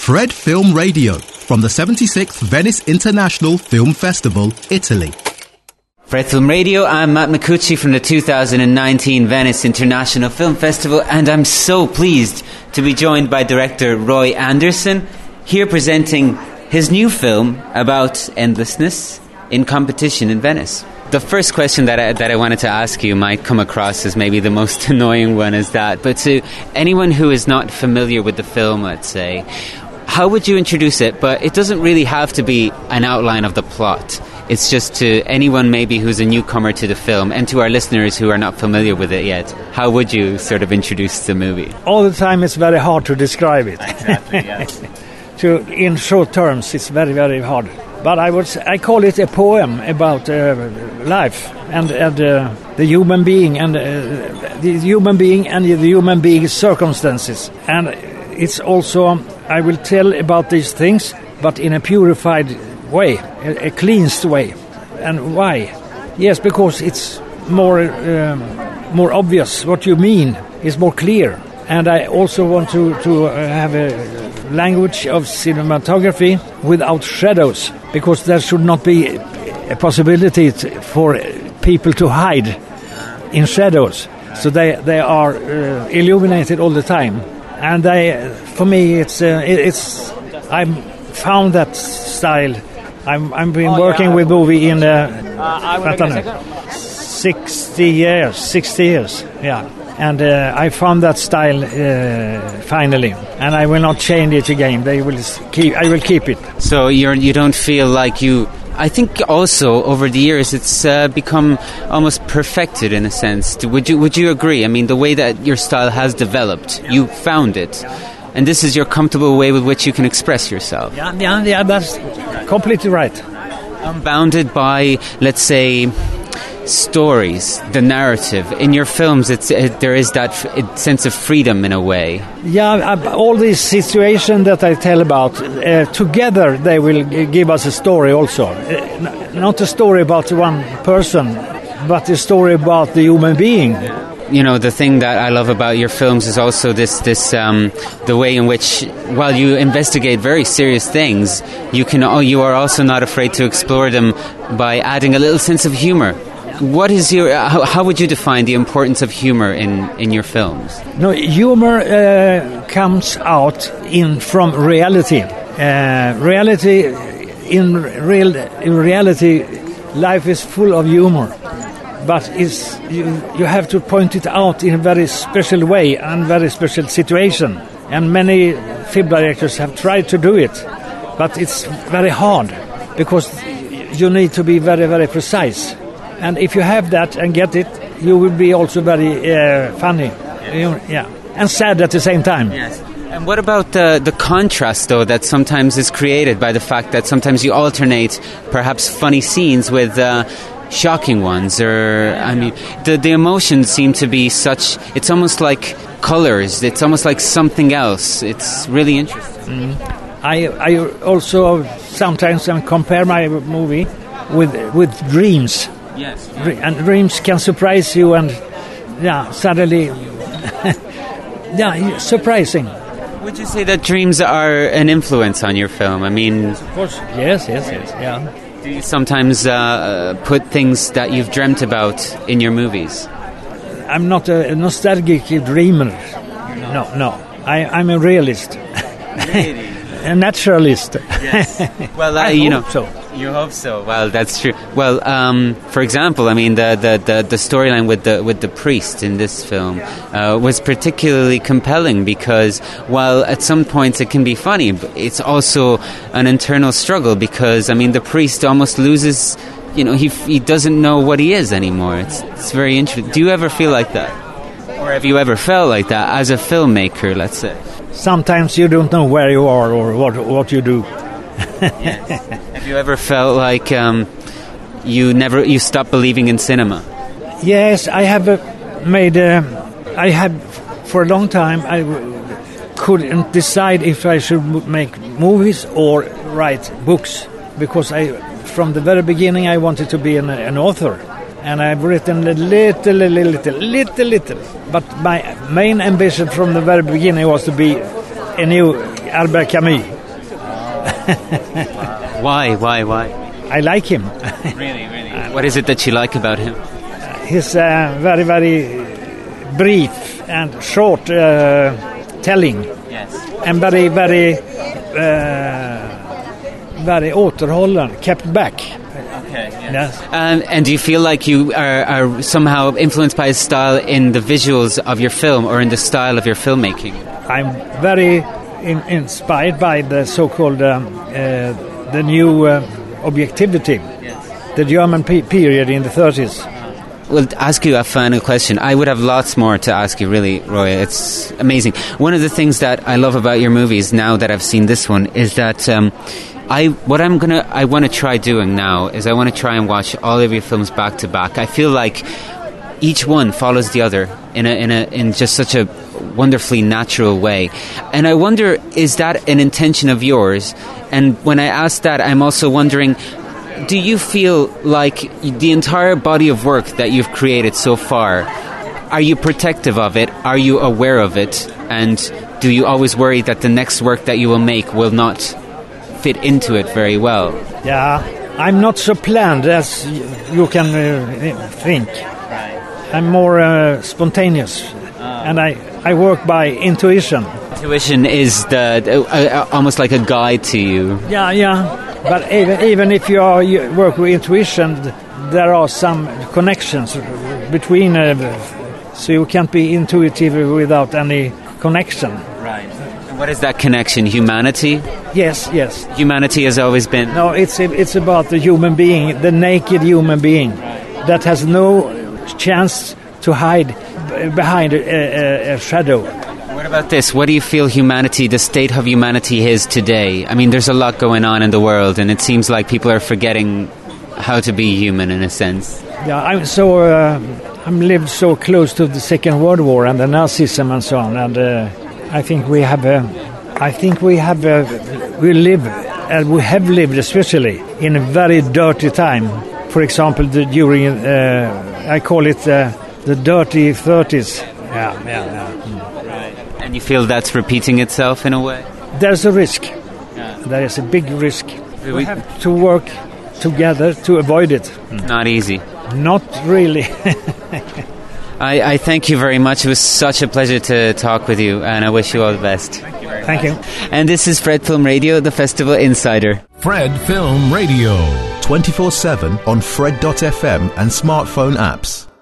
Fred Film Radio from the 76th Venice International Film Festival, Italy. Fred Film Radio, I'm Matt Micucci from the 2019 Venice International Film Festival, and I'm so pleased to be joined by director Roy Andersson, here presenting his new film about endlessness in competition in Venice. The first question that I wanted to ask you might come across as maybe the most annoying one, is that, but to anyone who is not familiar with the film, let's say, how would you introduce it? But it doesn't really have to be an outline of the plot. It's just to anyone maybe who's a newcomer to the film, and to our listeners who are not familiar with it yet. How would you sort of introduce the movie? All the time it's very hard to describe it. Exactly, yes. In short terms, it's very, very hard. But I call it a poem about life and the human being and the human being's circumstances. And it's also, I will tell about these things, but in a purified way, a cleansed way. And why? Yes, because it's more obvious what you mean is more clear. And I also want to have a language of cinematography without shadows, because there should not be a possibility for people to hide in shadows. So they are illuminated all the time. And for me, I found that style. I've been working with movie in 60 years, yeah. And I found that style finally, and I will not change it again. I will keep it. So you don't feel like you... I think also over the years it's become almost perfected in a sense. Would you agree? I mean, the way that your style has developed, you found it. And this is your comfortable way with which you can express yourself. Yeah, that's completely right. Unbounded by, let's say, stories, the narrative. In your films, there is that sense of freedom in a way. Yeah, all these situations that I tell about, together they will give us a story also. Not a story about one person, but a story about the human being. You know, the thing that I love about your films is also the way in which, while you investigate very serious things, you are also not afraid to explore them by adding a little sense of humor. What is how would you define the importance of humor in your films? No, humor comes out from reality. In reality, life is full of humor. But you have to point it out in a very special way and very special situation. And many film directors have tried to do it, but it's very hard because you need to be very, very precise. And if you have that and get it, you will be also very funny, yeah, and sad at the same time. Yes. And what about the contrast, though, that sometimes is created by the fact that sometimes you alternate perhaps funny scenes with shocking ones, or I mean, the emotions seem to be such. It's almost like colors. It's almost like something else. It's really interesting. I also sometimes compare my movie with dreams. Yes, and dreams can surprise you, and suddenly, surprising. Would you say that dreams are an influence on your film? I mean, of course, yes, yeah. Do you sometimes put things that you've dreamt about in your movies? I'm not a nostalgic dreamer. No. I'm a realist. Really? A naturalist. Yes. Well, so. You hope so. Well, that's true. Well, for example, I mean, the storyline with the priest in this film was particularly compelling because, while at some points it can be funny, it's also an internal struggle because, I mean, the priest almost loses. You know, he doesn't know what he is anymore. It's very interesting. Do you ever feel like that, or have you ever felt like that as a filmmaker? Let's say. Sometimes you don't know where you are or what you do. Yes. Have you ever felt like you stopped believing in cinema? Yes, I have for a long time I couldn't decide if I should make movies or write books, because from the very beginning I wanted to be an author, and I've written a little. But my main ambition from the very beginning was to be a new Albert Camus. Why? I like him. Really? What is it that you like about him? He's very, very brief and short telling. Yes. And very, very, very återhållen, kept back. Okay. Yes. And do you feel like you are somehow influenced by his style in the visuals of your film or in the style of your filmmaking? I'm very inspired by the so-called the new objectivity, the German period in the 30s. Well, to ask you a final question. I would have lots more to ask you, really, Roy. It's amazing. One of the things that I love about your movies, now that I've seen this one, is that I want to try doing now is I want to try and watch all of your films back to back. I feel like each one follows the other in just such a wonderfully natural way. And I wonder, is that an intention of yours? And when I ask that, I'm also wondering, do you feel like the entire body of work that you've created so far, are you protective of it? Are you aware of it? And do you always worry that the next work that you will make will not fit into it very well? Yeah, I'm not so planned as you can think. I'm more spontaneous. And I work by intuition. Intuition is almost like a guide to you. Yeah. But even if you work with intuition, there are some connections between, so you can't be intuitive without any connection. Right. And what is that connection? Humanity? Yes. Humanity has always been. No, it's about the human being, the naked human being, that has no chance to hide behind a shadow. What about this? What do you feel humanity, the state of humanity is today? I mean, there's a lot going on in the world, and it seems like people are forgetting how to be human in a sense. Yeah, I'm lived so close to the Second World War and the Nazism and so on, and I think we have lived especially in a very dirty time. For example, during I call it the dirty 30s. Yeah. And you feel that's repeating itself in a way? There's a risk. Yeah. There is a big risk. We have to work together to avoid it. Not easy. Not really. I thank you very much. It was such a pleasure to talk with you, and I wish you all the best. Thank you very much. And this is Fred Film Radio, the Festival Insider. Fred Film Radio. 24/7 on Fred.fm and smartphone apps.